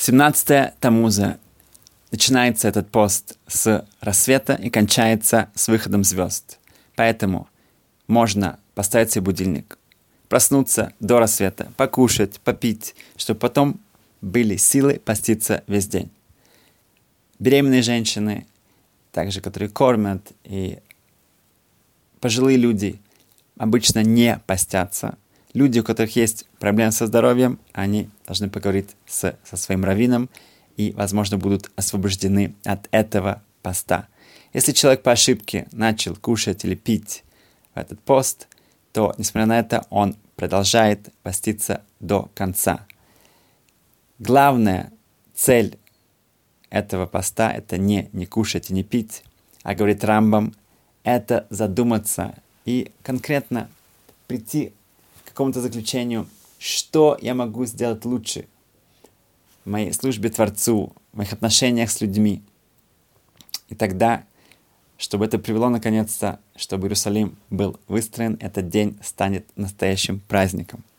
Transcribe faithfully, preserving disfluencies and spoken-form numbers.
семнадцатое Тамуза. Начинается этот пост с рассвета и кончается с выходом звезд. Поэтому можно поставить себе будильник, проснуться до рассвета, покушать, попить, чтобы потом были силы поститься весь день. Беременные женщины, также которые кормят, и пожилые люди обычно не постятся. Люди, у которых есть проблемы со здоровьем, они должны поговорить с, со своим раввином и, возможно, будут освобождены от этого поста. Если человек по ошибке начал кушать или пить в этот пост, то, несмотря на это, он продолжает поститься до конца. Главная цель этого поста — это не, не кушать и не пить, а, говорит Рамбам, это задуматься и конкретно прийти к какому-то заключению, что я могу сделать лучше в моей службе Творцу, в моих отношениях с людьми. И тогда, чтобы это привело наконец-то, чтобы Иерусалим был выстроен, этот день станет настоящим праздником.